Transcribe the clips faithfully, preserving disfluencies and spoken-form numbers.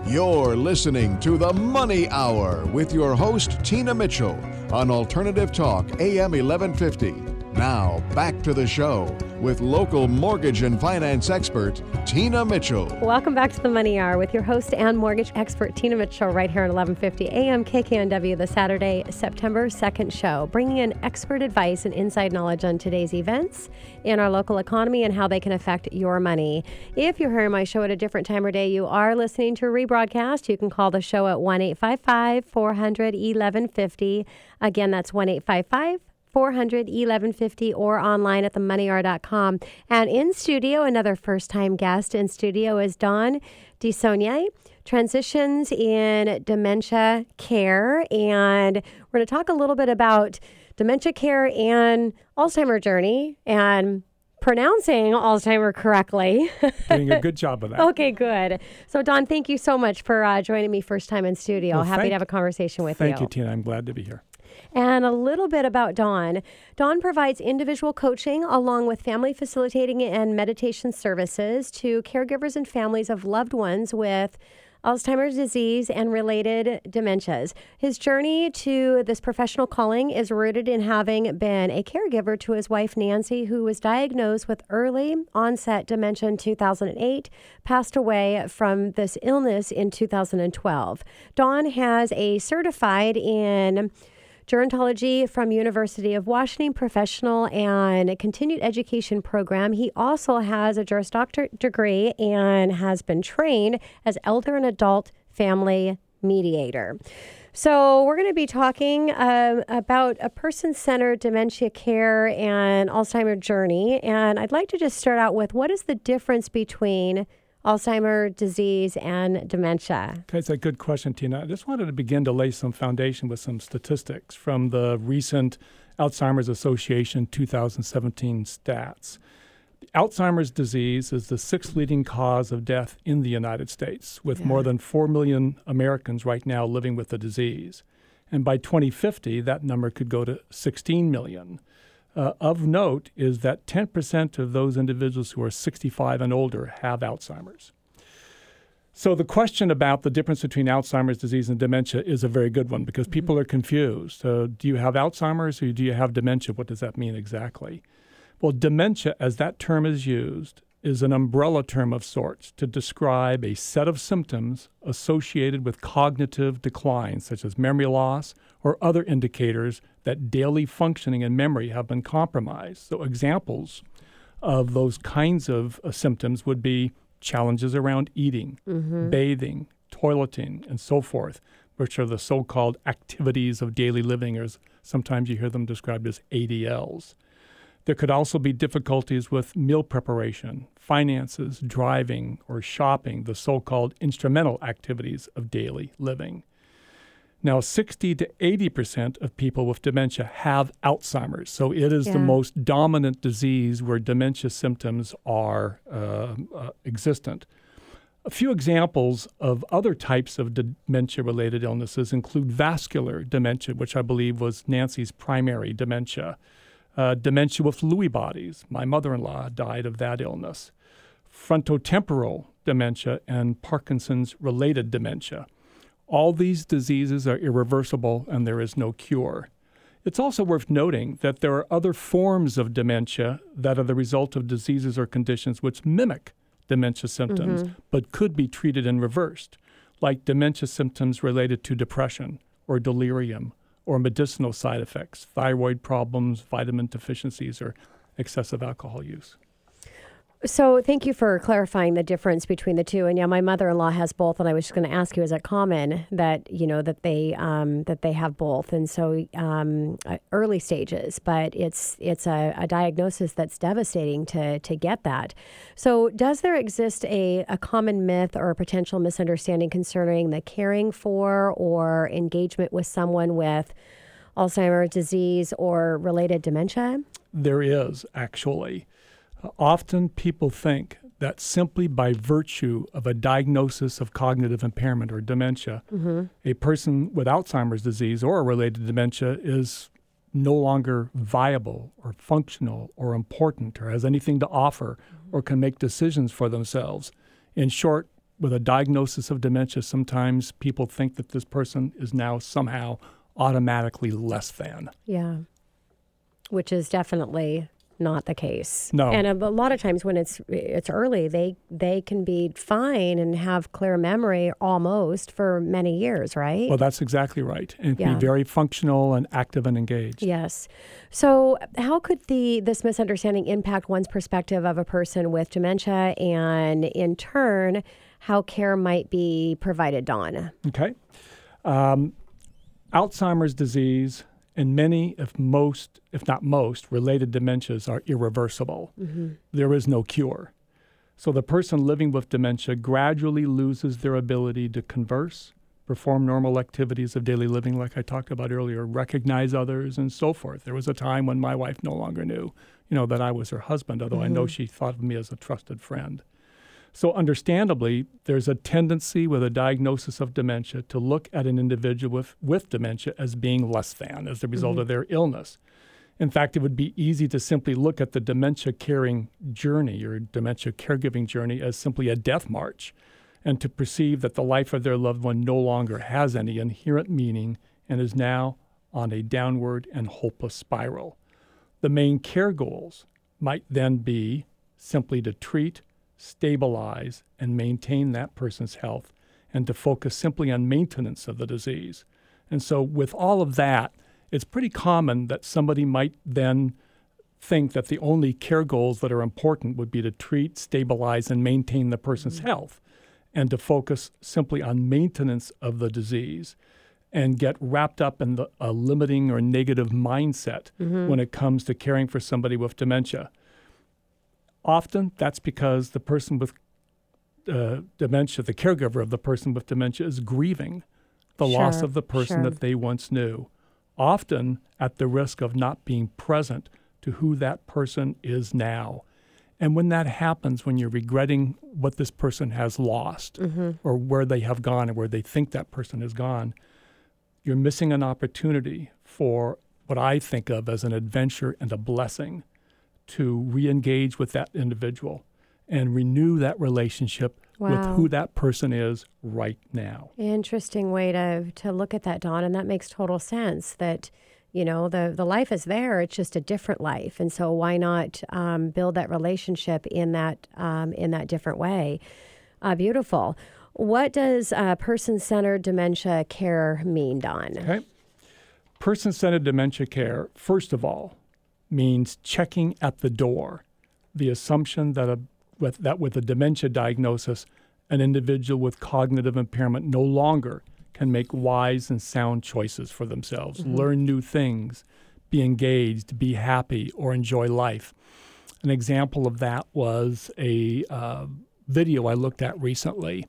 You're listening to The Money Hour with your host, Tina Mitchell, on Alternative Talk, A M eleven fifty. Now, back to the show with local mortgage and finance expert, Tina Mitchell. Welcome back to The Money Hour with your host and mortgage expert, Tina Mitchell, right here on eleven fifty A M K K N W, the Saturday, September second show, bringing in expert advice and inside knowledge on today's events in our local economy and how they can affect your money. If you're hearing my show at a different time or day, you are listening to a rebroadcast. You can call the show at one eight five five, four hundred, eleven fifty. Again, that's one eight five five, four hundred, eleven fifty, or online at the money hour dot com. And in studio, another first-time guest in studio is Dawn DeSaulnier, Transitions in Dementia Care. And we're going to talk a little bit about dementia care and Alzheimer's journey and pronouncing Alzheimer correctly. Doing a good job of that. Okay, good. So, Dawn, thank you so much for uh, joining me first time in studio. Well, Happy thank, to have a conversation with thank you. Thank you, Tina. I'm glad to be here. And a little bit about Dawn. Dawn provides individual coaching along with family facilitating and meditation services to caregivers and families of loved ones with Alzheimer's disease and related dementias. His journey to this professional calling is rooted in having been a caregiver to his wife, Nancy, who was diagnosed with early onset dementia in two thousand eight, passed away from this illness in two thousand twelve. Dawn has a certified in gerontology from University of Washington professional and continued education program. He also has a Juris Doctor degree and has been trained as elder and adult family mediator. So we're going to be talking uh, about a person-centered dementia care and Alzheimer's journey. And I'd like to just start out with, what is the difference between Alzheimer's disease and dementia? Okay, it's a good question, Tina. I just wanted to begin to lay some foundation with some statistics from the recent Alzheimer's Association two thousand seventeen stats. Alzheimer's disease is the sixth leading cause of death in the United States, with yeah. more than four million Americans right now living with the disease. And by twenty fifty, that number could go to sixteen million. Uh, of note is that ten percent of those individuals who are sixty-five and older have Alzheimer's. So the question about the difference between Alzheimer's disease and dementia is a very good one because mm-hmm. people are confused. Uh, do you have Alzheimer's or do you have dementia? What does that mean exactly? Well, dementia, as that term is used, is an umbrella term of sorts to describe a set of symptoms associated with cognitive decline, such as memory loss or other indicators that daily functioning and memory have been compromised. So examples of those kinds of uh, symptoms would be challenges around eating, mm-hmm. bathing, toileting, and so forth, which are the so-called activities of daily living, or sometimes you hear them described as A D Ls. There could also be difficulties with meal preparation, finances, driving, or shopping, the so-called instrumental activities of daily living. Now, sixty to eighty percent of people with dementia have Alzheimer's, so it is yeah. the most dominant disease where dementia symptoms are uh, uh, existent. A few examples of other types of dementia-related illnesses include vascular dementia, which I believe was Nancy's primary dementia. Uh, dementia with Lewy bodies. My mother-in-law died of that illness. Frontotemporal dementia and Parkinson's-related dementia. All these diseases are irreversible and there is no cure. It's also worth noting that there are other forms of dementia that are the result of diseases or conditions which mimic dementia symptoms mm-hmm. but could be treated and reversed, like dementia symptoms related to depression or delirium, or medicinal side effects, thyroid problems, vitamin deficiencies, or excessive alcohol use. So thank you for clarifying the difference between the two. And yeah, my mother-in-law has both, and I was just going to ask you, is it common that, you know, that they um, that they have both? And so um, early stages, but it's it's a, a diagnosis that's devastating to to get that. So does there exist a, a common myth or a potential misunderstanding concerning the caring for or engagement with someone with Alzheimer's disease or related dementia? There is, actually. Uh, often people think that simply by virtue of a diagnosis of cognitive impairment or dementia, mm-hmm. a person with Alzheimer's disease or a related dementia is no longer viable or functional or important or has anything to offer mm-hmm. or can make decisions for themselves. In short, with a diagnosis of dementia, sometimes people think that this person is now somehow automatically less than. Yeah, which is definitely not the case. No. And a, a lot of times when it's it's early, they they can be fine and have clear memory almost for many years, right? Well, that's exactly right. And can Yeah. be very functional and active and engaged. Yes. So how could the this misunderstanding impact one's perspective of a person with dementia, and in turn, how care might be provided, Dawn? Okay. Um, Alzheimer's disease and many, if most, if not most, related dementias are irreversible. Mm-hmm. There is no cure. So the person living with dementia gradually loses their ability to converse, perform normal activities of daily living, like I talked about earlier, recognize others, and so forth. There was a time when my wife no longer knew, you know, that I was her husband, although Mm-hmm. I know she thought of me as a trusted friend. So understandably, there's a tendency with a diagnosis of dementia to look at an individual with, with dementia as being less than as a result Mm-hmm. of their illness. In fact, it would be easy to simply look at the dementia caring journey or dementia caregiving journey as simply a death march, and to perceive that the life of their loved one no longer has any inherent meaning and is now on a downward and hopeless spiral. The main care goals might then be simply to treat, stabilize, and maintain that person's health, and to focus simply on maintenance of the disease. And so with all of that, it's pretty common that somebody might then think that the only care goals that are important would be to treat, stabilize, and maintain the person's health, and to focus simply on maintenance of the disease, and get wrapped up in the, a limiting or negative mindset Mm-hmm. when it comes to caring for somebody with dementia. Often that's because the person with uh, dementia, the caregiver of the person with dementia, is grieving the loss Sure, of the person sure. that they once knew, often at the risk of not being present to who that person is now. And when that happens, when you're regretting what this person has lost Mm-hmm. or where they have gone or where they think that person has gone, you're missing an opportunity for what I think of as an adventure and a blessing to re-engage with that individual and renew that relationship with Wow. who that person is right now. Interesting way to to look at that, Dawn, and that makes total sense. That you know the the life is there; it's just a different life, and so why not um, build that relationship in that um, in that different way? Uh, beautiful. What does uh, person-centered dementia care mean, Dawn? Okay. Person-centered dementia care, first of all, means checking at the door the assumption that a with that with a dementia diagnosis, an individual with cognitive impairment no longer can make wise and sound choices for themselves, Mm-hmm. learn new things, be engaged, be happy, or enjoy life. An example of that was a uh, video I looked at recently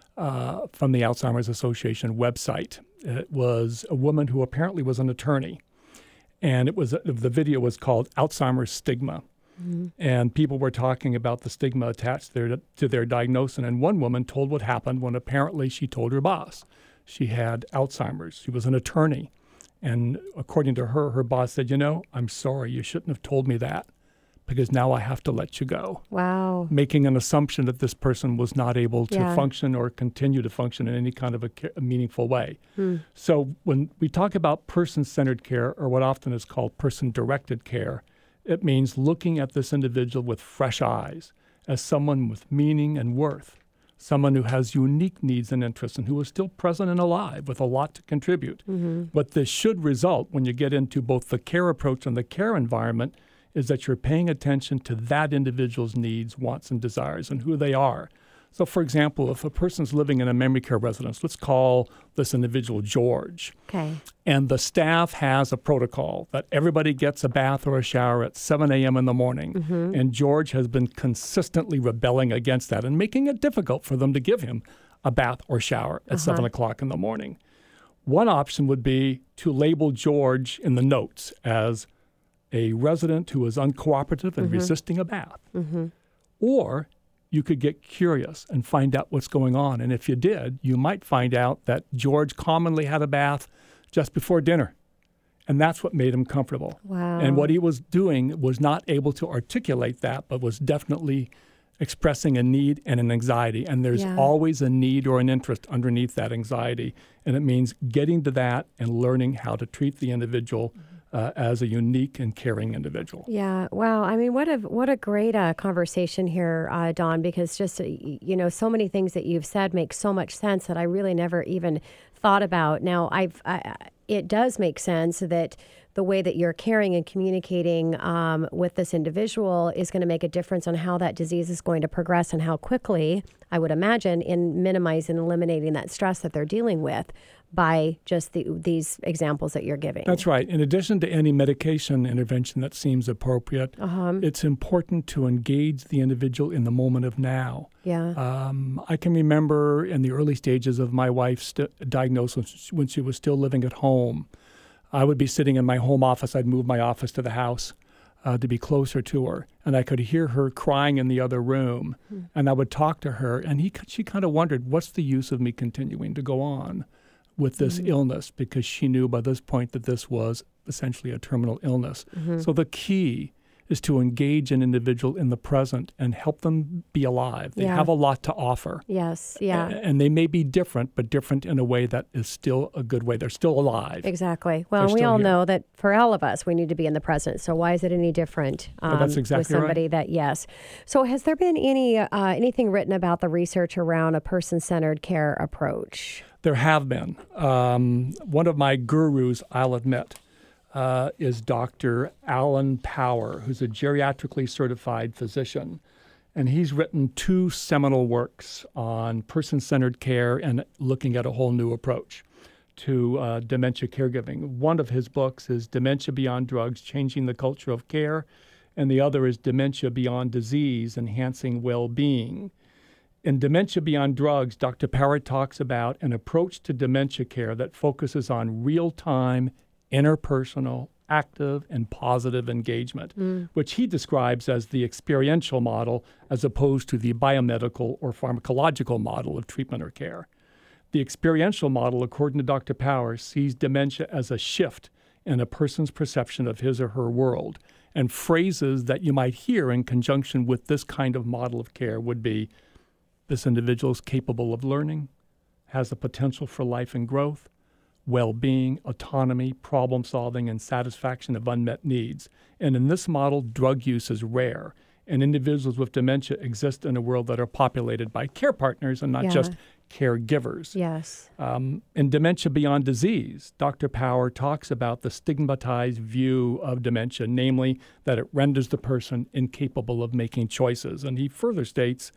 uh, from the Alzheimer's Association website. It was a woman who apparently was an attorney. And it was the video was called Alzheimer's Stigma. Mm-hmm. And people were talking about the stigma attached there to, to their diagnosis. And one woman told what happened when apparently she told her boss she had Alzheimer's. She was an attorney. And according to her, her boss said, you know, I'm sorry, you shouldn't have told me that because now I have to let you go. Wow. Making an assumption that this person was not able to Yeah. function or continue to function in any kind of a, ca- a meaningful way. Hmm. So when we talk about person-centered care, or what often is called person-directed care, it means looking at this individual with fresh eyes as someone with meaning and worth, someone who has unique needs and interests and who is still present and alive with a lot to contribute. Mm-hmm. What this should result when you get into both the care approach and the care environment is that you're paying attention to that individual's needs, wants, and desires and who they are. So, for example, if a person's living in a memory care residence, let's call this individual George, Okay. and the staff has a protocol that everybody gets a bath or a shower at seven a.m. in the morning, Mm-hmm. and George has been consistently rebelling against that and making it difficult for them to give him a bath or shower at Uh-huh. seven o'clock in the morning. One option would be to label George in the notes as a resident who is uncooperative and Mhm. resisting a bath. Mm-hmm. Or you could get curious and find out what's going on. And if you did, you might find out that George commonly had a bath just before dinner. And that's what made him comfortable. Wow. And what he was doing was not able to articulate that, but was definitely expressing a need and an anxiety. And there's Yeah. always a need or an interest underneath that anxiety. And it means getting to that and learning how to treat the individual uh, as a unique and caring individual. Yeah. Wow. I mean, what a what a great uh, conversation here, uh, Don, because just, uh, y- you know, so many things that you've said make so much sense that I really never even thought about. Now, I've I, I- it does make sense that the way that you're caring and communicating um, with this individual is going to make a difference on how that disease is going to progress and how quickly, I would imagine, in minimizing and eliminating that stress that they're dealing with by just the, these examples that you're giving. That's right. In addition to any medication intervention that seems appropriate, Uh-huh. it's important to engage the individual in the moment of now. Yeah. Um, I can remember in the early stages of my wife's st- diagnosis when she was still living at home, I would be sitting in my home office. I'd move my office to the house uh, to be closer to her, and I could hear her crying in the other room. Hmm. And I would talk to her, and he, she kind of wondered, what's the use of me continuing to go on with this Mhm. illness? Because she knew by this point that this was essentially a terminal illness. Mhm. So the key is to engage an individual in the present and help them be alive. They Yeah. have a lot to offer. Yes. Yeah. A- And they may be different, but different in a way that is still a good way. They're still alive. Exactly. Well, They're we still all here. know that for all of us, we need to be in the present. So why is it any different um, Oh, that's exactly with somebody that, yes. So has there been any uh, anything written about the research around a person-centered care approach? There have been. Um, one of my gurus, I'll admit, uh, is Doctor Alan Power, who's a geriatrically certified physician. And he's written two seminal works on person-centered care and looking at a whole new approach to uh, dementia caregiving. One of his books is Dementia Beyond Drugs, Changing the Culture of Care, and the other is Dementia Beyond Disease, Enhancing Well-Being. In Dementia Beyond Drugs, Doctor Power talks about an approach to dementia care that focuses on real-time, interpersonal, active, and positive engagement, Mm. which he describes as the experiential model as opposed to the biomedical or pharmacological model of treatment or care. The experiential model, according to Doctor Power, sees dementia as a shift in a person's perception of his or her world, and phrases that you might hear in conjunction with this kind of model of care would be, this individual is capable of learning, has the potential for life and growth, well-being, autonomy, problem-solving, and satisfaction of unmet needs. And in this model, drug use is rare, and individuals with dementia exist in a world that are populated by care partners and not Yeah. just caregivers. Yes. Um, in Dementia Beyond Disease, Doctor Power talks about the stigmatized view of dementia, namely that it renders the person incapable of making choices. And he further states,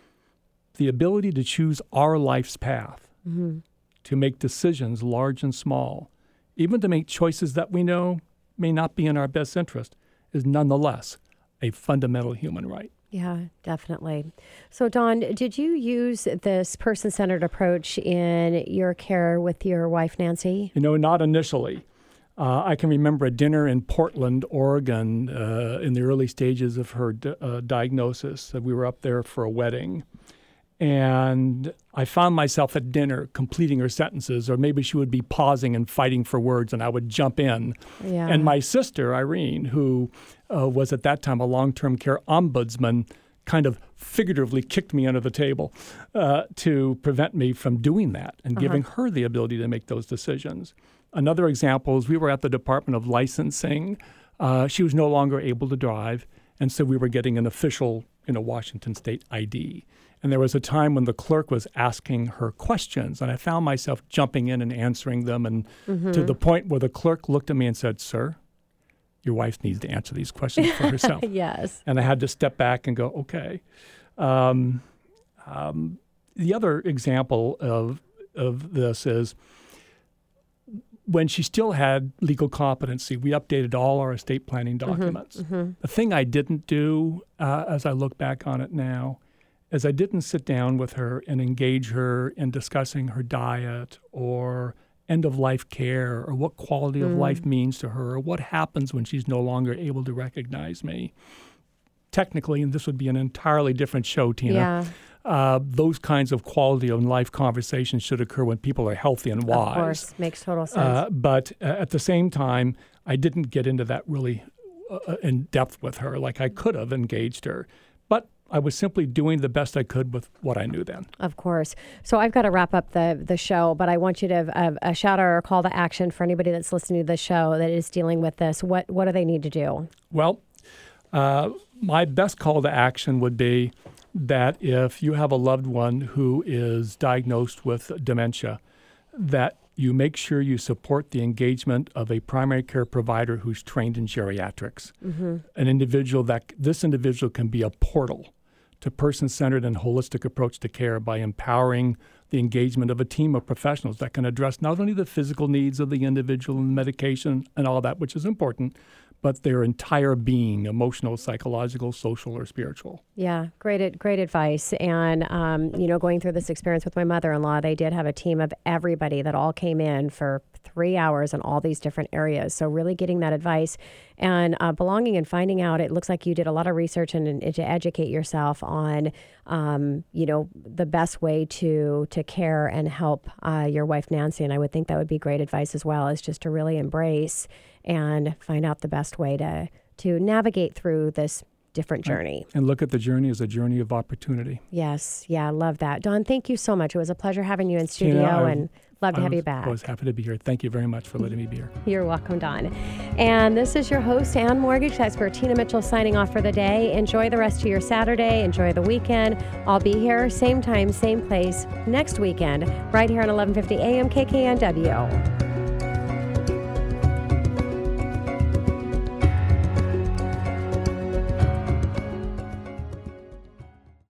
the ability to choose our life's path, Mm-hmm. to make decisions large and small, even to make choices that we know may not be in our best interest, is nonetheless a fundamental human right. Yeah, definitely. So, Dawn, did you use this person-centered approach in your care with your wife, Nancy? You know, not initially. Uh, I can remember a dinner in Portland, Oregon, uh, in the early stages of her di- uh, diagnosis. Uh, we were up there for a wedding. And I found myself at dinner completing her sentences, or maybe she would be pausing and fighting for words, and I would jump in. Yeah. And my sister, Irene, who uh, was at that time a long-term care ombudsman, kind of figuratively kicked me under the table uh, to prevent me from doing that and Uh-huh. giving her the ability to make those decisions. Another example is we were at the Department of Licensing. Uh, she was no longer able to drive, and so we were getting an official, you know, Washington State I D. And there was a time when the clerk was asking her questions, and I found myself jumping in and answering them, and Mm-hmm. to the point where the clerk looked at me and said, "Sir, your wife needs to answer these questions for herself." Yes. And I had to step back and go, okay. Um, um, the other example of of this is when she still had legal competency, we updated all our estate planning documents. Mm-hmm. The thing I didn't do, uh, as I look back on it now, is I didn't sit down with her and engage her in discussing her diet or end-of-life care or what quality of Mm. life means to her or what happens when she's no longer able to recognize me. Technically, and this would be an entirely different show, Tina, Yeah, uh, those kinds of quality of life conversations should occur when people are healthy and wise. of course. Makes total sense. Uh, but uh, at the same time, I didn't get into that really uh, in depth with her like I could have engaged her. But I was simply doing the best I could with what I knew then. Of course. So I've got to wrap up the the show, but I want you to have a, a shout out or a call to action for anybody that's listening to the show that is dealing with this. What what do they need to do? Well, uh, my best call to action would be that if you have a loved one who is diagnosed with dementia, that you make sure you support the engagement of a primary care provider who's trained in geriatrics. Mm-hmm. An individual that this individual can be a portal to person-centered and holistic approach to care by empowering the engagement of a team of professionals that can address not only the physical needs of the individual and medication and all that, which is important, but their entire being, emotional, psychological, social, or spiritual. Yeah, great great advice. And, um, you know, going through this experience with my mother-in-law, they did have a team of everybody that all came in for three hours in all these different areas. So really getting that advice and uh, belonging and finding out, it looks like you did a lot of research and, and to educate yourself on, um, you know, the best way to to care and help uh, your wife, Nancy. And I would think that would be great advice as well, is just to really embrace and find out the best way to to navigate through this different journey. And look at the journey as a journey of opportunity. Yes. Yeah, I love that. Dawn, thank you so much. It was a pleasure having you in studio, Tina, I, and love to I have was, you back. I was happy to be here. Thank you very much for letting me be here. You're welcome, Dawn. And this is your host and mortgage expert, Tina Mitchell, signing off for the day. Enjoy the rest of your Saturday. Enjoy the weekend. I'll be here, same time, same place, next weekend, right here on eleven fifty A M K K N W.